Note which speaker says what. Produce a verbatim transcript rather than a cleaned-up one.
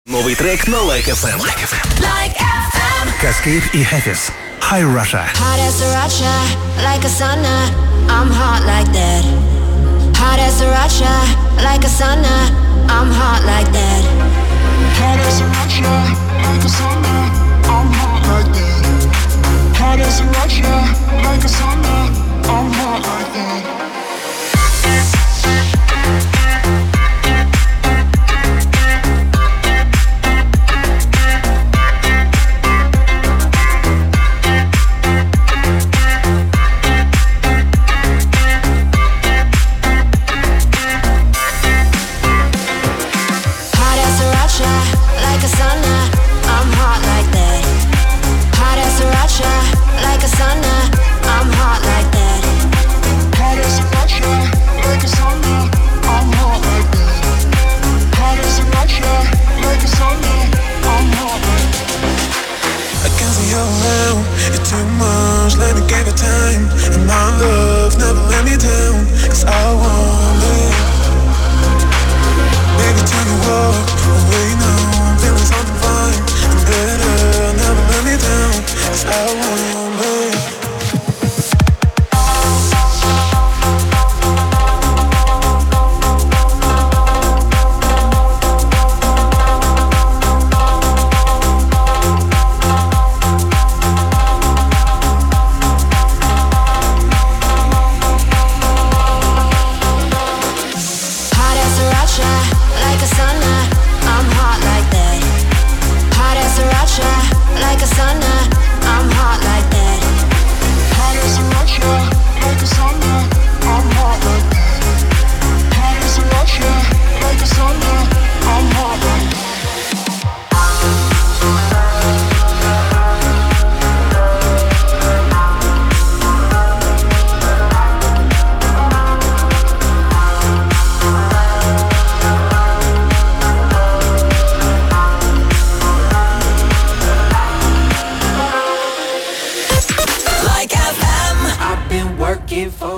Speaker 1: Новый трек на Like эф эм. Like эф эм.
Speaker 2: Like эф эм.
Speaker 3: Cascade и Hafiz. High Russia.
Speaker 2: Hot as sriracha, like a sauna. I'm hot like that. Hot as sriracha, like a sauna. I'm hot like that.
Speaker 4: Hot as sriracha, like a sauna. I'm hot like that. Hot as sriracha, like a sauna. I'm hot like that.
Speaker 2: Like a sauna, I'm hot like that. Hot as sriracha, like a sauna, I'm hot like that.
Speaker 4: Hot as sriracha, like a sauna, I'm hot like that. Hot as sriracha, like a sauna, I'm hot like that.
Speaker 5: I can't see you around, you're too much, let me give it time. And my love never let me down, cause I want it. Baby, take a walk away now, feeling something fine and better. Never let me down, cause I want it.
Speaker 2: Like a sauna, I'm hot like that. Hot as sriracha, like a sauna, I'm hot like that.
Speaker 4: Hot as sriracha, like a sauna, I'm hot like that. Hot as sriracha, like a sauna, I'm hot like that.
Speaker 6: I've been working for